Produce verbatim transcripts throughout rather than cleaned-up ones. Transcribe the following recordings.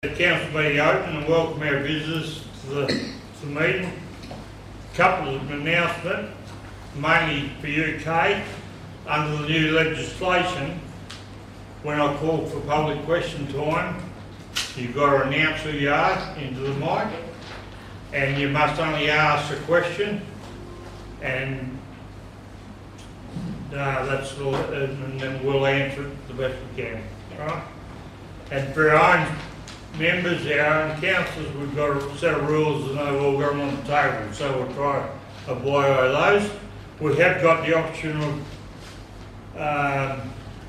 The council meeting open and welcome our visitors to the, to the meeting. A couple of announcements, mainly for you, Kay. Under the new legislation, when I call for public question time, you've got to announce who you are into the mic, and you must only ask a question, and uh, that's all, and then we'll answer it the best we can, right? And for our own members, our own councillors, we've got a set of rules that they've all got them on the table, so we'll try to abide by those. We have got the option of, um,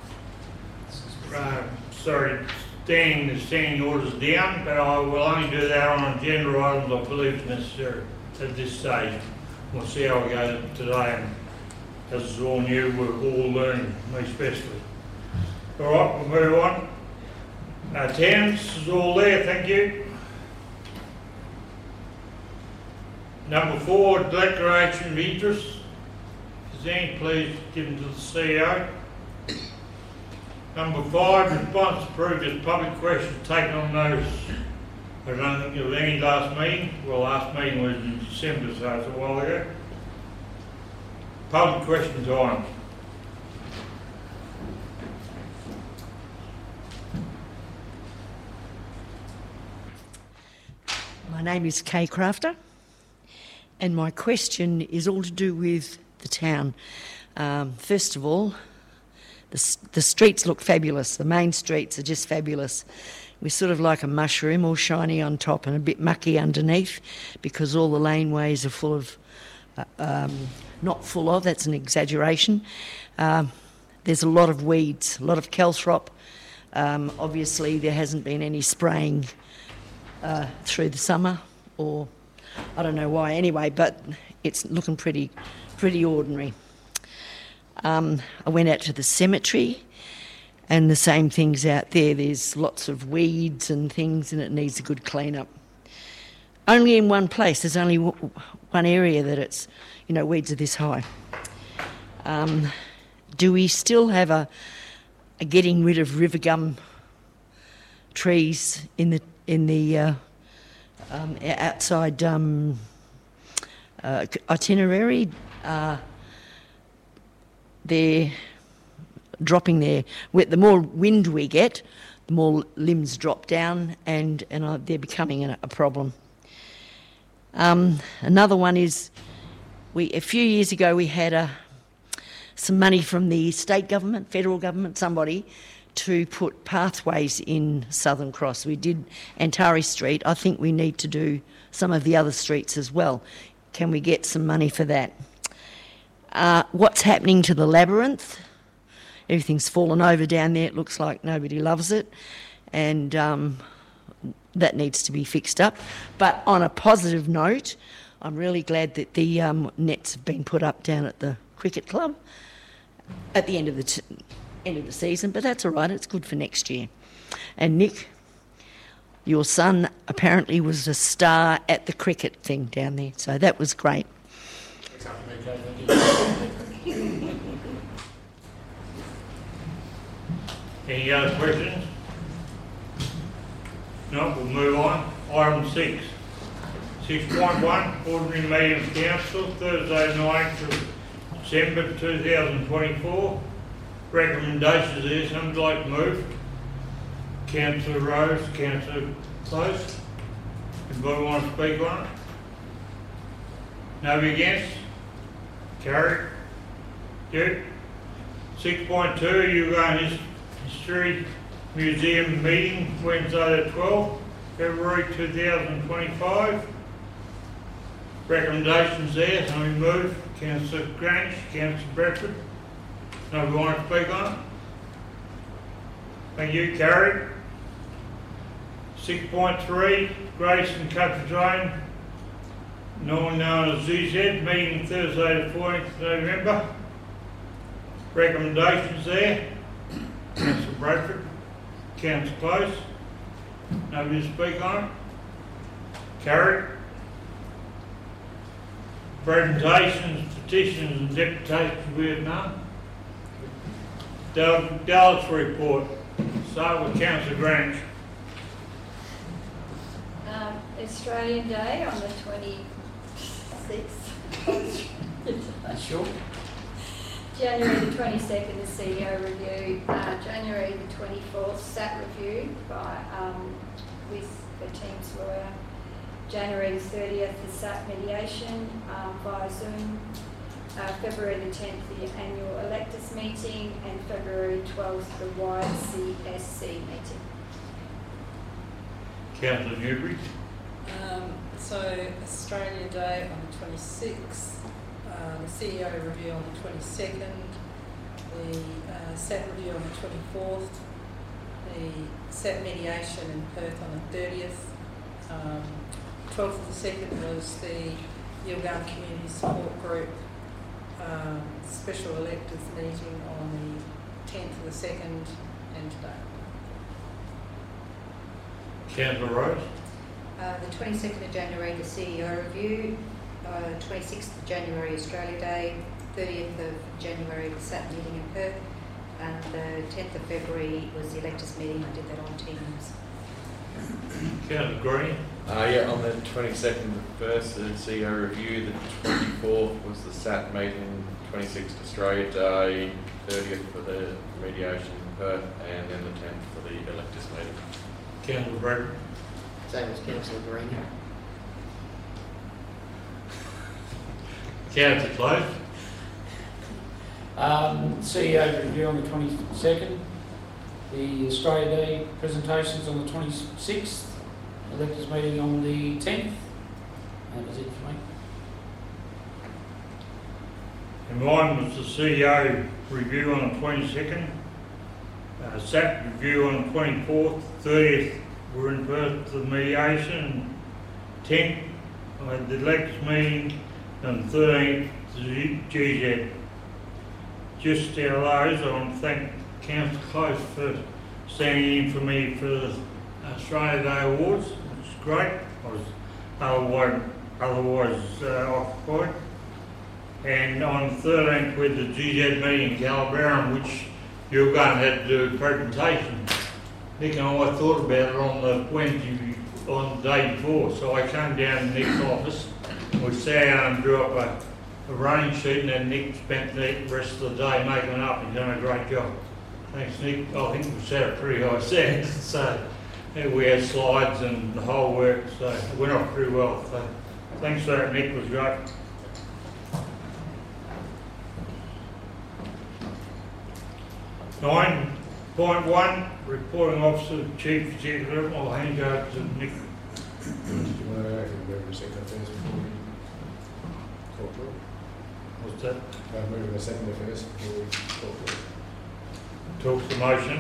uh, sorry, standing the standing orders down, but I will only do that on agenda items I believe is necessary at this stage. We'll see how we go today, and as is all new, we're all learning, me especially. All right, we'll move on. Uh, Attendance is all there, thank you. Number four, declaration of interest. Suzanne, please give them to the C E O. Number five, response approved as public question taken on notice. I don't think there was any last meeting. Well, last meeting was in December, so it's a while ago. Public question time. My name is Kay Crafter, and my question is all to do with the town. Um, first of all, the, the streets look fabulous. The main streets are just fabulous. We're sort of like a mushroom, all shiny on top and a bit mucky underneath, because all the laneways are full of, uh, um, not full of, that's an exaggeration. Um, there's a lot of weeds, a lot of calthrop. Um, obviously, there hasn't been any spraying Uh, through the summer, or I don't know why anyway, but it's looking pretty pretty ordinary. Um, I went out to the cemetery and the same thing's out there. There's lots of weeds and things and it needs a good clean up. Only in one place, there's only w- one area that it's, you know, weeds are this high. Um, do we still have a, a getting rid of river gum trees in the in the uh, um, outside um, uh, itinerary? Uh, they're dropping there. The more wind we get, the more limbs drop down, and, and uh, they're becoming a, a problem. Um, another one is, we a few years ago we had a, some money from the state government, federal government, somebody, to put pathways in Southern Cross. We did Antari Street. I think we need to do some of the other streets as well. Can we get some money for that? Uh, what's happening to the labyrinth? Everything's fallen over down there. It looks like nobody loves it, and um, that needs to be fixed up. But on a positive note, I'm really glad that the um, nets have been put up down at the cricket club at the end of the t- end of the season, but that's all right, it's good for next year. And Nick, your son apparently was a star at the cricket thing down there, so that was great. Any other questions? No, we'll move on. Item six. six point one, ordinary meeting of council, Thursday, ninth of December two thousand twenty-four. Recommendations there, somebody like to move? Councillor Rose, Councillor Close. Anybody want to speak on it? Nobody against? Carried. You? six point two, you going to History Museum meeting Wednesday the twelfth, February two thousand twenty-five. Recommendations there, somebody move? Councillor Grange, Councillor Bradford. Nobody want to speak on it? Thank you, carried. six point three, Grayson Country Train, known as Z Z, meeting Thursday the fourteenth of November. Recommendations there. Councillor Bradford, Councillor Close. Nobody to speak on it? Carried. Presentations, petitions and deputations, we have none. Dallas report. Start with Councillor Grange. Australian Day on the twenty-sixth. Sure. January the twenty-second, the C E O review. Uh, January the twenty-fourth, S A T review by um, with the team's lawyer. January the thirtieth, the S A T mediation um, via Zoom. Uh, February the tenth, the annual electors meeting, and February twelfth, the Y C S C meeting. Councillor Newbury. Um, so Australia Day on the twenty-sixth, uh, the C E O review on the twenty-second, the uh, S A T review on the twenty-fourth, the S A T mediation in Perth on the thirtieth, um, twelfth of the second was the Yilgarn Community Support Group um, special electors meeting on the tenth of the second, and today. Councillor Rose. Uh, the twenty-second of January, the C E O review. Uh, twenty-sixth of January, Australia Day. thirtieth of January, the S A T meeting in Perth. And the tenth of February was the electors meeting. I did that on Teams. Councillor Green. Uh, yeah, on the twenty-second, the first, the C E O review. The twenty-fourth was the S A T meeting. twenty-sixth, Australia Day. thirtieth for the mediation in Perth. And then the tenth for the electors meeting. Councillor Bradford. Same as Councillor Green. Councillor Close. Um, C E O review on the twenty-second, the Australia Day presentations on the twenty-sixth, electors meeting on the tenth. That was it for me. And mine was the C E O review on the twenty-second, uh, S A T review on the twenty-fourth, thirtieth we're in Perth for the mediation, tenth I had the electors meeting, and thirteenth the G Z. Just out of those, I want to thank Councillor Close for standing in for me for the Australia Day Awards, which is great. I was otherwise, otherwise uh, occupied. And on the thirteenth with the G Z meeting in Calabaram, which you were going to have to do a presentation. Nick and I thought about it on the Wednesday, on the day before, so I came down to Nick's office, we sat down and drew up a, a running sheet, and then Nick spent the rest of the day making it up and done a great job. Thanks, Nick. I think we set a pretty high standard, so yeah, we had slides and the whole work, so it went off pretty well. So thanks for that, Nick, it was great. Nine point one, reporting officer, chief executive. I'll hand you over to Nick. Do you want to move a second affairs before we call for it? What's that? Uh, move a second affairs before we call for it. Talk the motion.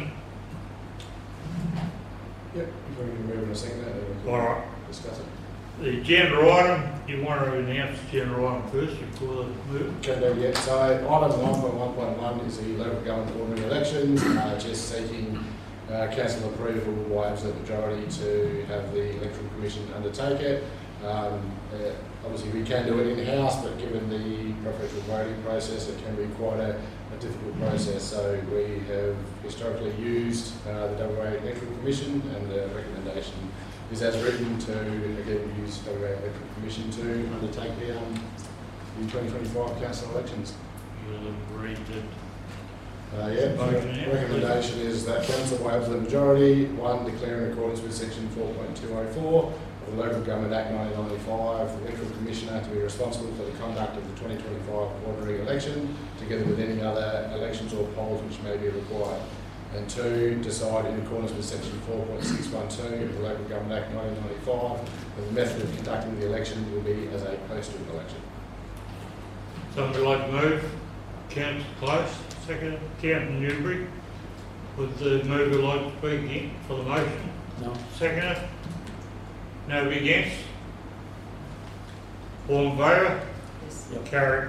Yep, if we can move in a second, then we All can right. discuss it. The agenda item, you want to announce the agenda item first before the move? Can do, yeah. So item nine point one point one is the local government ordinary elections, uh, just seeking uh, council approval by absolute majority to have the electoral commission undertake it. Um, uh, obviously we can do it in-house, but given the preferential voting process, it can be quite a, a difficult process. So we have historically used uh, the W A Electoral Commission, and the recommendation is as written to again use W A Electoral Commission to undertake the, um, the twenty twenty-five council elections. You'll agree that. Uh, yeah, Motion, the yeah, recommendation is that council by absolute majority, one, declare in accordance with section four point two oh four of the Local Government Act nineteen ninety-five, the electoral commissioner to be responsible for the conduct of the twenty twenty-five ordinary election, together with any other elections or polls which may be required. And two, decide in accordance with section four point six one two of the Local Government Act nineteen ninety-five that the method of conducting the election will be as a postal election. Somebody like to move? Councillor Close, second. Councillor Newbury. Would the mover like to speak again for the motion? No. Second. Nobody against? All in favour? Yes. Yep. Carried.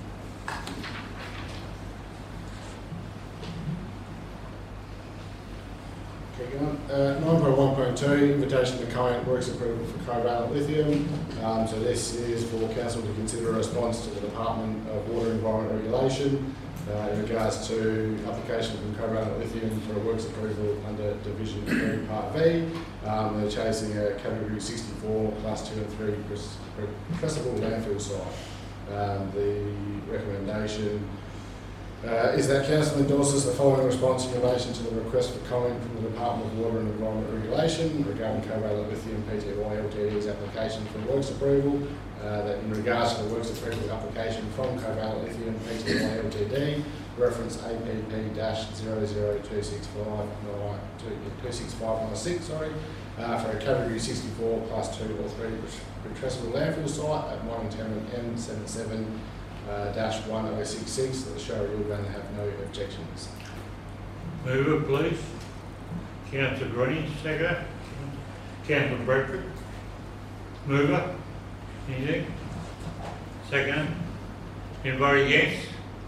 Okay, on. Uh, nine point one point two, invitation to client works approval for covalent lithium. Um, so this is for council to consider a response to the Department of Water and Environment Regulation uh, in regards to application from Covalent Lithium for a works approval under Division three Part V. Um, they're chasing a Category sixty-four Class two and three compressible landfill site. Um, the recommendation Uh, is that Council endorses the following response in relation to the request for comment from the Department of Water and Environment Regulation regarding Covalent Lithium Pty Ltd's application for works approval. Uh, that in regards to the works approval application from Covalent Lithium Pty Ltd, reference A P P zero zero two six five nine two six five nine six, sorry, uh, for a Category sixty-four Class two or three compressible landfill site at Mining Tenement M seventy-seven. Uh, dash one oh six six, the show will going to have no objections. Move it, please. Councillor Green, second. Councillor Bradford. Mover. Anything? Second. Anybody against?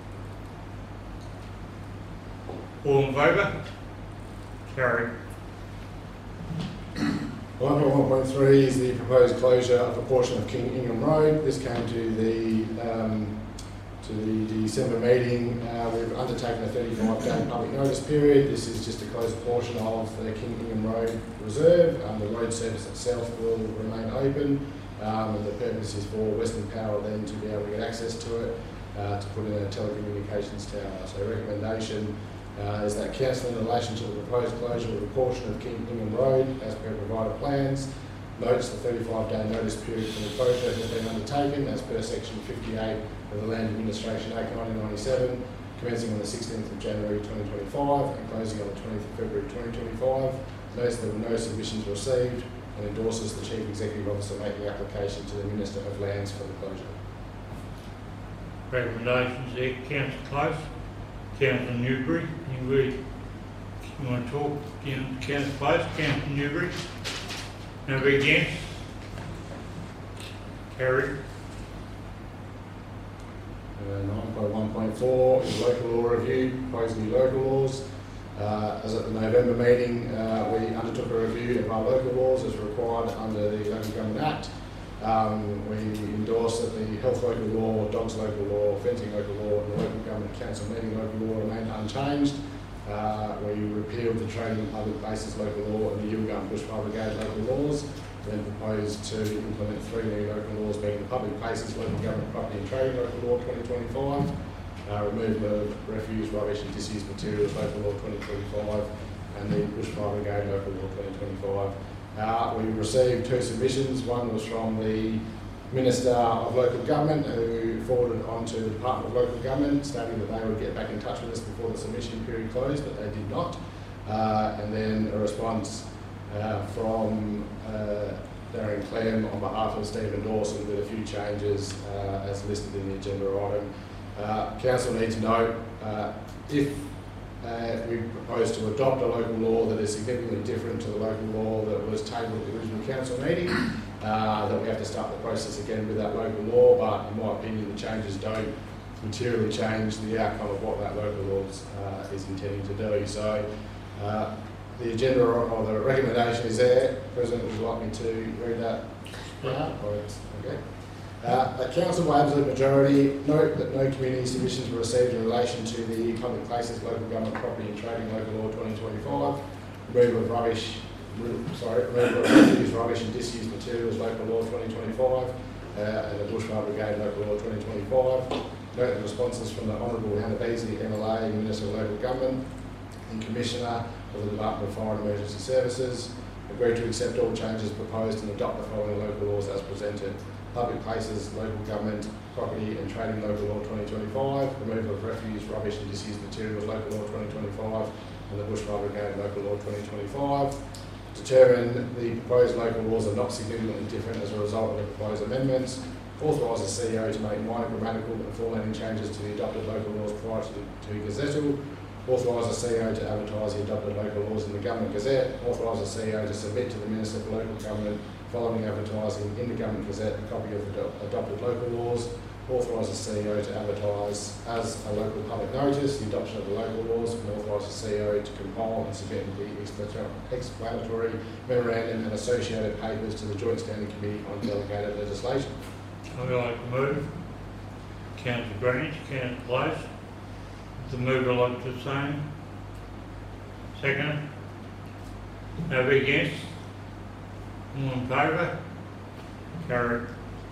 All in favour? Carried. one point one point three is the proposed closure of a portion of King Ingham Road. This came to the um, to the December meeting. Uh, we've undertaken a thirty-five day public notice period. This is just to close a portion of the King Ingham Road Reserve. Um, the road service itself will remain open, um, and the purpose is for Western Power then to be able to get access to it, uh, to put in a telecommunications tower. So recommendation Uh, is that Council in relation to the proposed closure of a portion of King Ingham Road as per provided plans notes the thirty-five day notice period for the closure has been undertaken as per section fifty-eight of the Land Administration Act nineteen ninety-seven, commencing on the sixteenth of January twenty twenty-five and closing on the twentieth of February twenty twenty-five. Notes there were no submissions received and endorses the Chief Executive Officer making application to the Minister of Lands for the closure. Recommendations there. Councillor Close. Councillor Newbury, you, really, you want to talk? Councillor Close, Councillor Newbury. Nobody against? Carried. Uh, nine point one point four is local law review, proposed new local laws. Uh, as at the November meeting, uh, we undertook a review of our local laws as required under the Local Government Act. Um, we endorse that the health local law, dogs local law, fencing local law and the local government council meeting local law remain unchanged. Uh, we repealed the trading and public places local law and the Yilgarn Bushfire Brigade local laws. Then proposed to implement three new local laws being the public places, local government property and trading local law twenty twenty-five, uh, removal of refuse, rubbish and disused materials local law twenty twenty-five and the Bushfire Brigade local law twenty twenty-five. Uh, we received two submissions. One was from the Minister of Local Government, who forwarded on to the Department of Local Government, stating that they would get back in touch with us before the submission period closed, but they did not. Uh, and then a response uh, from uh, Darren Clem on behalf of Stephen Dawson with a few changes uh, as listed in the agenda item. Uh, Council needs to note uh, if Uh, we propose to adopt a local law that is significantly different to the local law that was tabled at the original council meeting, uh, that we have to start the process again with that local law, but in my opinion the changes don't materially change the outcome of what that local law uh, is intending to do. So uh, the agenda or the recommendation is there. President, would you like me to read that now? Okay. Uh, the Council by absolute majority note that no community submissions were received in relation to the public places, local government property and trading local law twenty twenty-five, removal of rubbish, sorry, removal of refuse, rubbish and disused materials local law twenty twenty-five, uh, and the Bushfire Brigade local law twenty twenty-five. Note the responses from the Honourable Hannah Beasley, M L A, Minister of Local Government, and Commissioner of the Department of Fire and Emergency Services. Agree to accept all changes proposed and adopt the following local laws as presented. Public places, local government, property and trading local law twenty twenty-five, removal of refuse, rubbish and disused materials local law twenty twenty-five, and the Bushfire Brigade local law twenty twenty-five. Determine the proposed local laws are not significantly different as a result of the proposed amendments. Authorise the C E O to make minor grammatical and formatting changes to the adopted local laws prior to, to Gazettal. Authorise the C E O to advertise the adopted local laws in the Government Gazette. Authorise the C E O to submit to the Minister for Local Government, following advertising in the Government Gazette, a copy of the adopted local laws. Authorise the C E O to advertise as a local public notice the adoption of the local laws, and authorise the C E O to compile and submit the explanatory memorandum and associated papers to the Joint Standing Committee on delegated legislation. I'd like to move. Councillor Greenwich, Councillor Close. The mover like the same. Second. Nobody against? All in favour? Carried.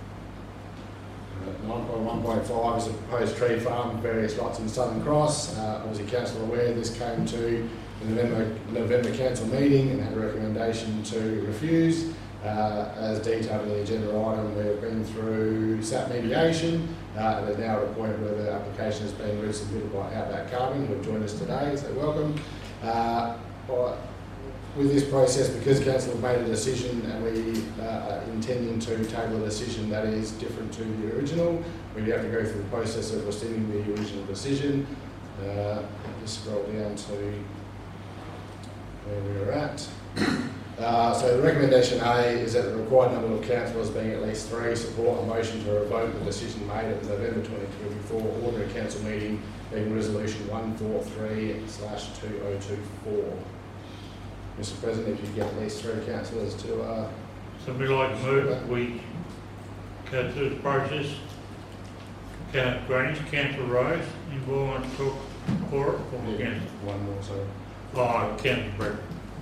nine point one point five is a proposed tree farm, various lots in Southern Cross. Uh, obviously, council are aware this came to the November, November council meeting and had a recommendation to refuse. Uh, as detailed in the agenda item, we've been through S A T mediation uh, and are now at a point where the application has been resubmitted by Outback Carbon, who have joined us today, so welcome. Uh, but with this process, because council have made a decision and we uh, are intending to table a decision that is different to the original, we have to go through the process of rescinding the original decision. Uh, just scroll down to where we were at. Uh, so the recommendation A is that the required number of councillors, being at least three, support a motion to revoke the decision made at the November twenty twenty-four ordinary council meeting, being resolution one forty-three slash two oh two four. Mister President, if you get at least three councillors to... Uh, Somebody like to move that we go through this process. Councillor Grange, Councillor Rose, anybody want to talk for it or yeah, against? one more, sorry. Oh, Councillor Brett.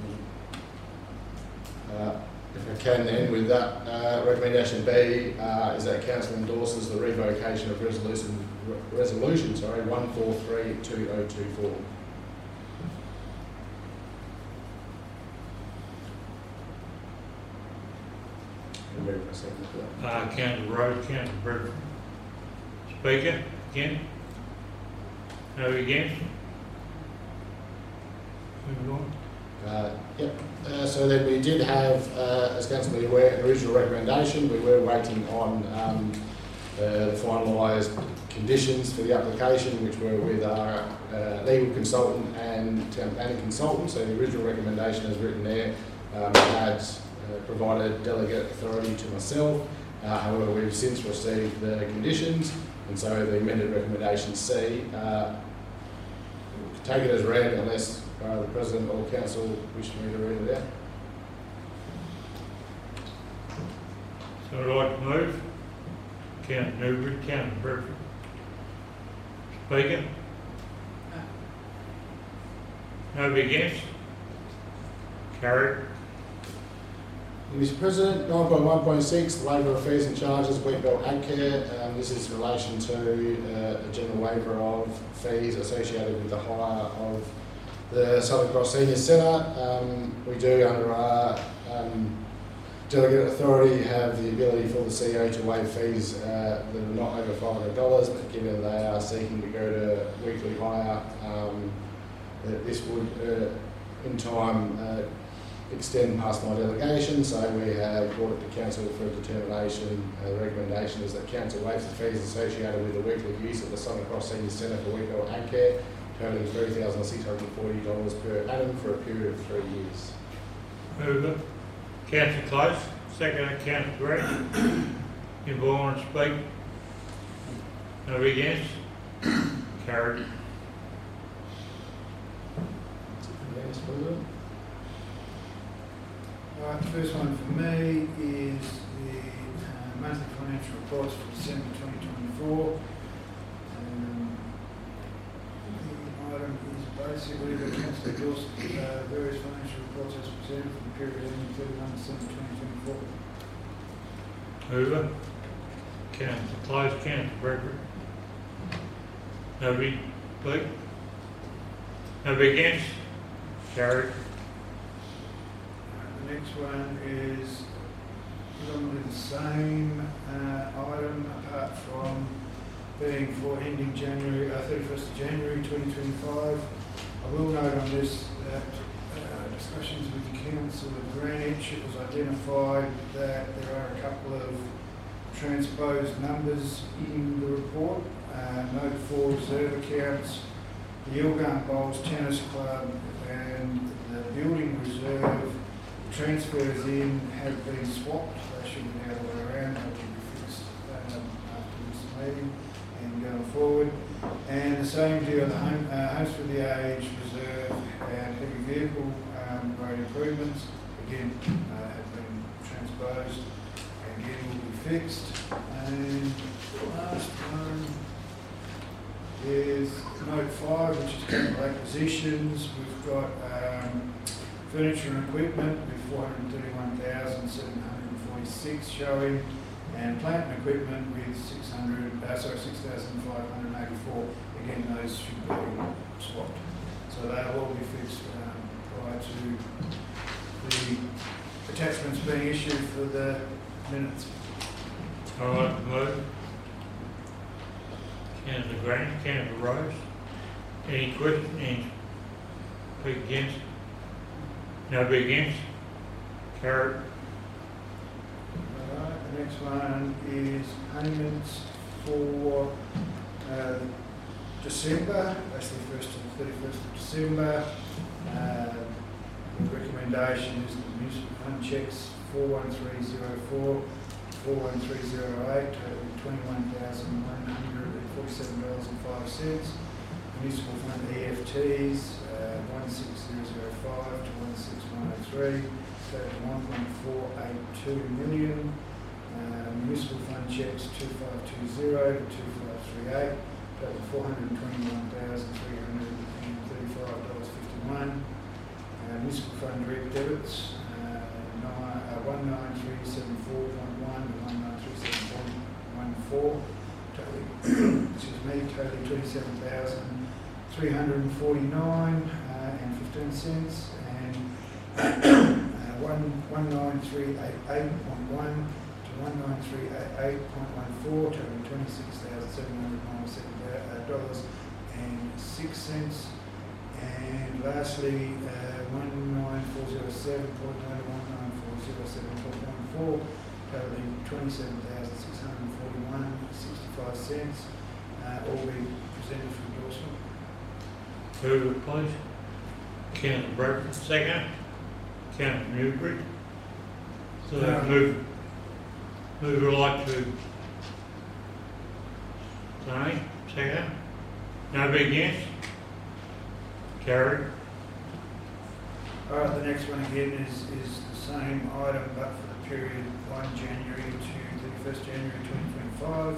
Uh, if I can then, with that, uh, recommendation B uh, is that council endorses the revocation of resolution, re resolution sorry, one four three two oh two four. Uh, Councillor Rose, Councillor Brett. Speaker, again? No against? Move on. Uh, yep. Uh, so then we did have, uh, as council be aware, an original recommendation. We were waiting on um, uh, the finalised conditions for the application, which were with our uh, legal consultant and town planning consultant. So the original recommendation, as written there, um, had uh, provided delegate authority to myself. Uh, however, we've since received the conditions, and so the amended recommendation C, uh, take it as read unless Uh, the President or Council wish me to read it out. So I'd like to move. Councillor Newbury, Councillor Burford. Speaker? Nobody against? Carried. Mister President, nine point one point six, Labour Affairs and Charges, Wheatbelt AgCare. Um, this is in relation to uh, a general waiver of fees associated with the hire of the Southern Cross Senior Centre. Um, we do, under our um, delegate authority, have the ability for the C E O to waive fees uh, that are not over five hundred dollars, but given they are seeking to go to weekly hire, um, that this would, uh, in time, uh, extend past my delegation. So we have brought it to Council for determination. Uh, the recommendation is that Council waives the fees associated with the weekly use of the Southern Cross Senior Centre for Wheatbelt AgCare, totaling three thousand six hundred and forty dollars per annum for a period of three years. Mover. Councillor Close. Second, Councillor Greg. Anybody want to speak? Nobody against? Carried. Yes, President. Right, the first one for me is the uh, monthly financial reports for December twenty twenty-four. Um, the item is basically the council endorses uh, various financial reports as presented for the period ending thirty-one December twenty twenty-four. Mover. Councillor Close, Councillor Gregory. Nobody speak? Nobody against? Carried. The next one is predominantly the same uh, item, apart from being for ending January, uh, thirty-first of January twenty twenty-five. I will note on this that uh, discussions with the Council of Greenwich, it was identified that there are a couple of transposed numbers in the report. Uh, note four reserve accounts, the Ilgant Bowls Tennis Club and the building reserve transfers in have been swapped. They should be the other way around. They will be fixed um, after this meeting and going forward. And the same deal, the home, uh, Homes for the Aged Reserve and Heavy Vehicle um, road improvements, again, uh, have been transposed and again will be fixed. And the last one is note five, which is capital acquisitions. We've got um, furniture and equipment with four hundred thirty-one thousand seven hundred forty-six showing, and plant and equipment with six hundred, uh, sorry, six thousand five hundred eighty-four. Again, those should be swapped. So they'll all be fixed um, prior to the attachments being issued for the minutes. All right, move. Councillor Grant, Councillor Rose. Any question? Any be against? No be against? Carried. Alright, the next one is payments for uh, December, that's the first to the thirty-first of December. Uh, the recommendation is the municipal fund checks four one three zero four, four one three zero eight, totaling twenty-one thousand one hundred forty-seven dollars and five cents. Municipal fund E F Ts, uh, one six zero zero five to one six one oh three, totaling one point four eight two million. Uh, municipal fund checks two five two zero to two five three eight, totaling four hundred twenty-one thousand three hundred thirty-five dollars fifty-one. Uh, municipal fund direct debits, uh, nine, uh, one nine three seven four point one to one nine three seven point one four, totaling, excuse me, totaling twenty-seven thousand three hundred forty-nine uh, and fifteen cents, and uh, one one nine three eight eight point one to one nine three eight eight point one four, totaling twenty-six thousand seven hundred ninety-seven dollars and six cents. And lastly, uh, one nine four zero seven point one to one nine four zero seven point one four, totaling twenty-seven thousand six hundred forty-one dollars and sixty-five cents, uh, all be presented for endorsement. Move it, please. Councillor Bradford, second. Councillor Newbury. So No. move, move would like to. Tony, second. No be against? Carried. All right, the next one again is, is the same item, but for the period one January to thirty-first January twenty twenty-five.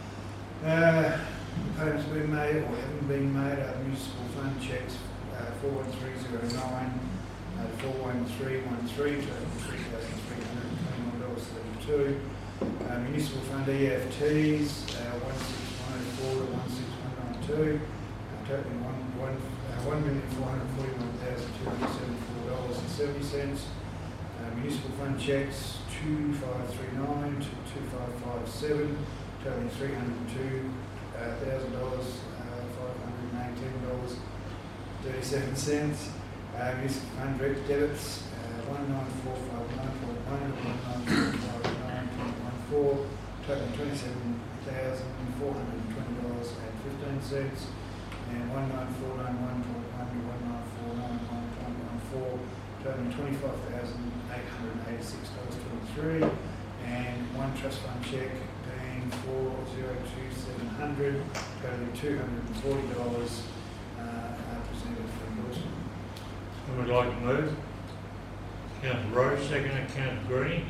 Uh, payments have been made or haven't been made are municipal fund checks, uh, four one three zero nine, uh, four one three one three, totaling three thousand three hundred twenty-one dollars thirty-two. Uh, municipal fund E F Ts, uh, one six one oh four to one six one nine two, uh, totaling one, one, uh, one million four hundred forty-one thousand two hundred seventy-four dollars and seventy cents. Uh, municipal fund checks two five three nine to two five five seven, totaling three hundred two thousand dollars, uh, five hundred eighteen dollars thirty-seven cents. Uh, municipal fund direct debits, uh, one nine four five nine point one to one nine four five nine point one four, totaling twenty-seven thousand four hundred twenty dollars and fifteen cents. And one nine four nine one point one to one nine four nine one point one four, totaling twenty-five thousand eight hundred eighty-six dollars twenty-three. And one trust fund check being four zero two seven hundred, totaling two hundred forty dollars, uh, are presented for endorsement. Who would like to move? Councillor Rose, second. Councillor Green.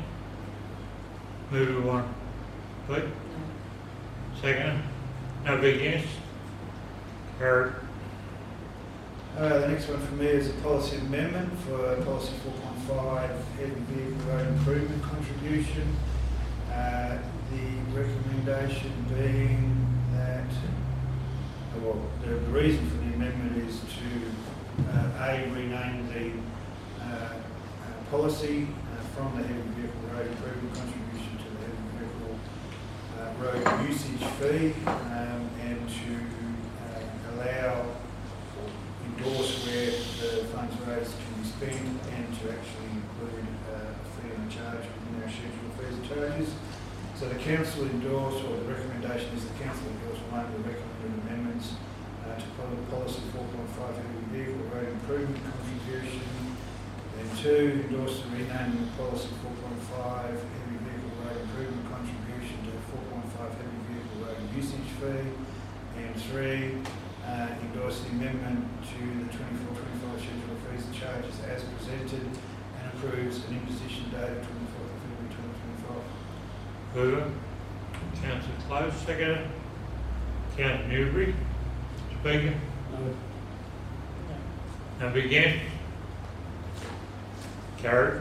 Move it one. Please. Second. No be against? Carried. Uh, the next one for me is a policy amendment for policy four point five, heavy vehicle road improvement contribution. Uh, the recommendation being that, well, the reason for the amendment is to uh, A, rename the uh, uh, policy uh, from the heavy vehicle road improvement contribution to the heavy vehicle uh, road usage fee, um, and to uh, allow or endorse where the funds raised can be spent, and to actually include uh, a fee and a charge within our schedule of fees and charges. So the council endorse, or the recommendation is the council endorse one of the recommended amendments uh, to pol- policy four point five heavy vehicle road improvement contribution. And two, endorse the renaming of policy four point five heavy vehicle road improvement contribution to four point five heavy vehicle road usage fee. And three, uh, endorse the amendment to the twenty-four twenty-five schedule of fees and charges as presented, and approves an imposition date of twenty-fourth of February twenty twenty-five. Move it. Councillor Close, second. Councillor Newbury. speaking? No. And against? Carried.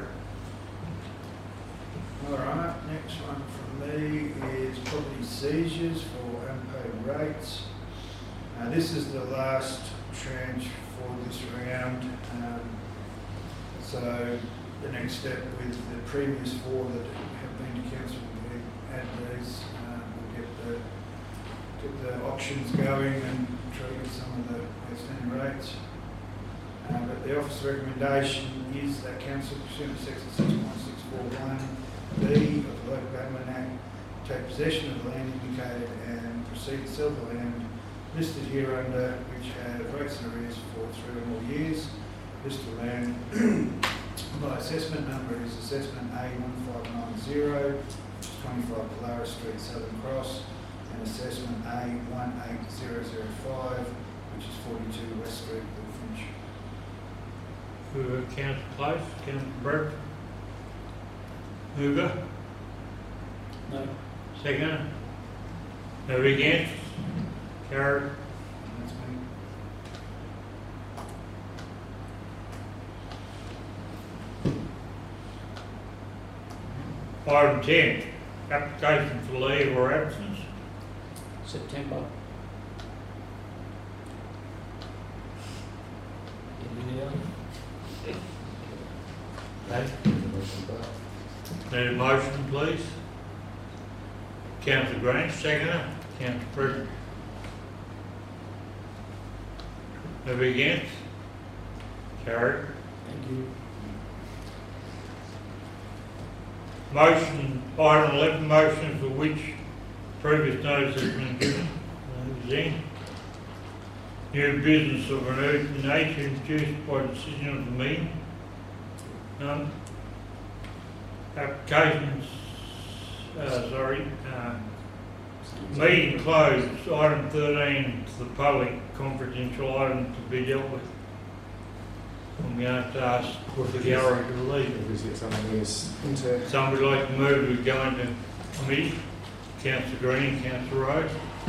All right, next one from me is property seizures for unpaid rates. Uh, this is the last tranche for this round. Um, so the next step with the previous four that have been to council will be add these. Um, we'll get the get the auctions going and try to get some of the outstanding rates. Uh, but the office recommendation is that council, pursuant to section six point six four one B of the Local Government Act, take possession of the land indicated and proceed to sell the land listed here under which have rates and arrears for three or more years. Listed land by assessment number is assessment A one five nine zero, which is twenty-five Polaris Street, Southern Cross, and assessment A one eight zero zero five, which is forty-two West Street, Bullfinch. Uh, Councillor Close, Councillor Burke. Mover, No. second. No against? Carried. That's me. Item ten, application for leave or absence. September. Okay. Need a motion, please? Councillor Grant, second. Councillor Burke. No against? Carried. Thank you. Motion, item eleven, motion for which previous notice has been given. Uh, Zing. New business of an urgent nature introduced by decision of the meeting. None. Applications, uh, sorry, uh, meeting closed, item thirteen to the public, confidential item to be dealt with. I'm going to ask for the gallery to leave. Obviously, something is into Somebody like to move, we go into committee. Councillor Green, Councillor Rose.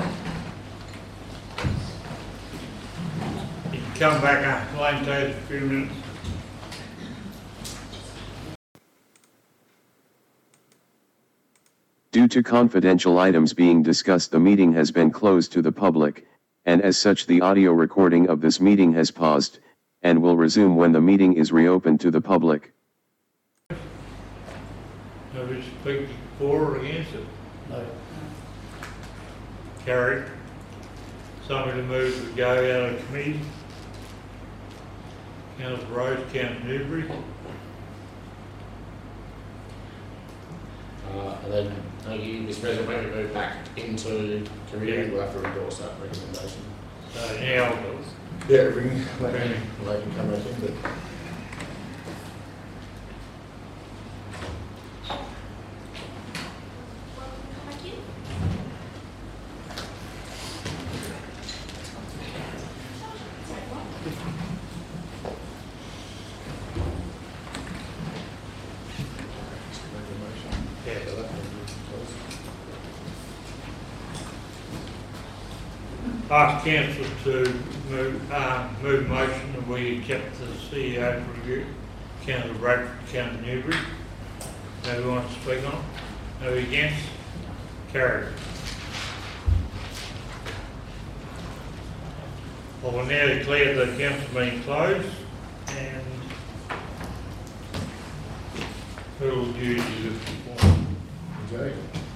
You can come back after Lane takes a few minutes. Due to confidential items being discussed, the meeting has been closed to the public, and as such the audio recording of this meeting has paused, and will resume when the meeting is reopened to the public. Nobody speak for or against it? No. Carried. Somebody to move to go out of committee. Councillor Rose, Councillor Newbury. Uh, and then, thank you, Mister President, when we move back into committee, we'll have to endorse that recommendation. So now, Yeah, bring, let Bring him, let him come back into it. yeah, ask council to move, uh, move motion that we accept the C E O review. Councillor Bradford, Councillor Newbury. Nobody wants to speak on? No against? Carried. I will now declare the council meeting closed and who will do the form? Okay.